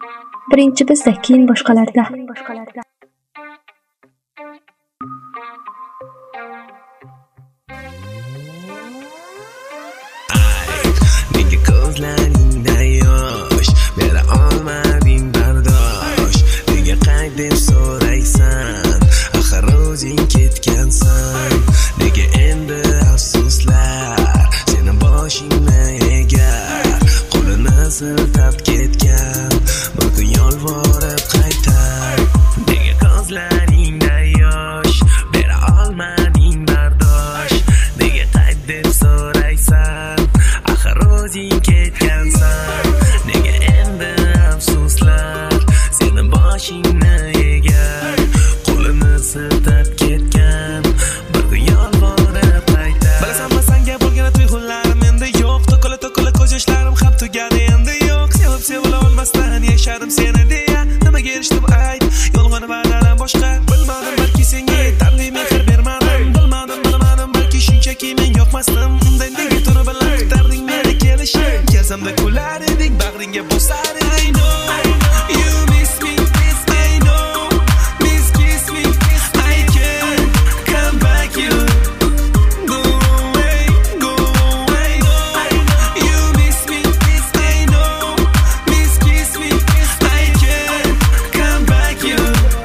Birinchi bizda, keyin boshqalarda. Nega ko'zlaringda yosh bera olmading bardosh? Nega qayt deb so'raysan? Axir o'zing ketgansan. Nega endi afsuslar seni boshingni egar? Qo'lini siltab ketgan bir kun yolvorib qaytar. Nega ko'zlaringda yosh bera olmading bardosh? Nega qayt deb so'raysan? Axir o'zing ketgansan. Nega endi afsuslar seni boshingni egar? Qo'lini siltab ketgan bir kun yolvorib qaytar. Bilasanmi, senga bo'lgan tuyg'ularim endi yo'q. To'kila ko'z yoshlarim ham tugadi endi yo'q. Sevila olmasdan yashadim seni deya. Nimaga erishdim ayt? Yolg'on va'dadan boshqa bilmadim, balki senga yetarli mehr bermadim. Bilmadim, balki shunchaki men yoqmasdim. Undan nega tuni bilan kutarding meni kelishim? Kelsamda kular eding, bag'ringga bosar eding. I know you miss me, I know. Miss kiss me, I can't come back you. Go away, go away. I know you miss me, I know. Miss kiss me, I can't come back you.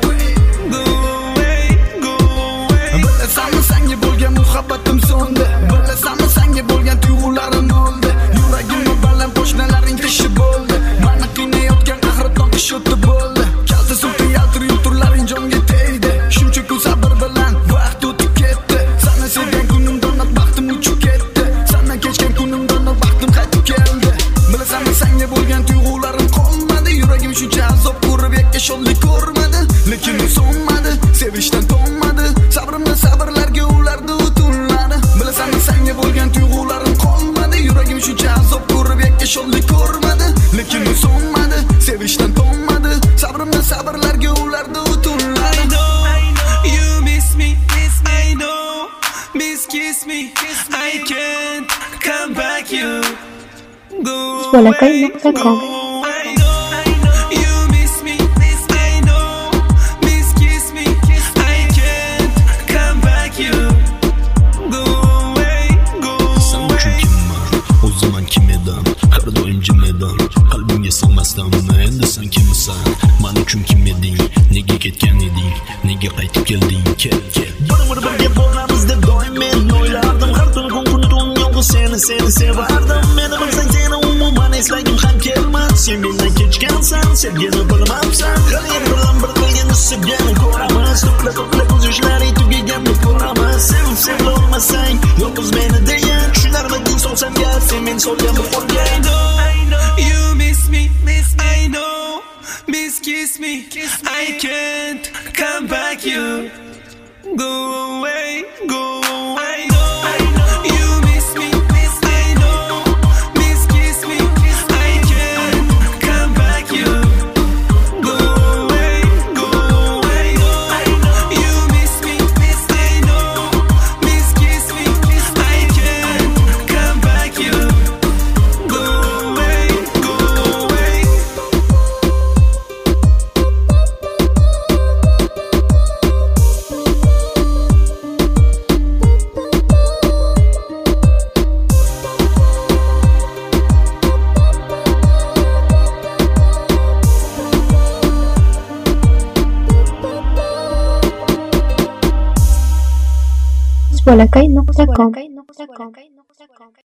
Go away, go away. Bilasanmi, senga bo'lgan muhabbatim so'ndi. Bilasanmi, senga bo'lgan tuyg'ularim o'ldi. Yuragimni baland qo'shnalaring tishi bo'ldi. Meni qiynayotgan qahraton qish o'tib bo'ldi. Kalta sulta yaltir yulturlaring jonga tegdi. Shuncha kun sabr bilan vaqt o'tib ketdi. Seni sevgan kunimdan baxtim uchib ketdi. Sendan kechgan kunimdan baxtim qaytib keldi. Bilasanmi, senga bo'lgan tuyg'ularim qolmadi. Yuragim shuncha azob ko'rib yakka ko'rmadi. Lekin u so'nmadi, sevishdan to'nmadi. Sabrimni sabrlarga ulardi o'tunladi. Bilasanmi, senga bo'lgan tuyg'ularim qolmadi. Yuragim shuncha azob ko'rib yakka ko'rmadi. Lekin u so'nmadi, sevishdan to'nmadi. Sabrimni sabrlarga ulardi o'tunladi. I know you miss me, I know. Miss kiss me, I can't come back you. Go away, Bolakay.com. go away. I know you miss me, I know. Miss kiss me, I can't come back you. Go away, go Sen away. uchun kimman? O zaman kim edim? Har doim jim edim. Qalbimga sig'masdan endi sen kimsan? Men uchun kim eding? Nega ketgan eding? Nega qaytib kelding? Kel. Bir-birga bo'lamiz deb doim men o'ylardim. Har kun yolg'iz seni sevardim. Meni bilsang seni umuman eslagim ham kelmadi. Sen mendan kechgansan, sevgini bilmabsan. G'alib bilan bir qilgan sevgini ko'ramiz. To'kila ko'z yoshlaring tugaganini ko'ramiz. Sevib olmasang yolg'iz meni deya. Tushunarmiding solsam gap, sen meni solgan bu qo'lga. I know you miss me, I know. Miss kiss me, I can't come back you. Go away, go away. I know you miss me, I know. Miss kiss me, I can't come back you. Go away, go away. I know you miss me, I know. Miss kiss me, I can't come back you. Go away, go away. Bolakay.com.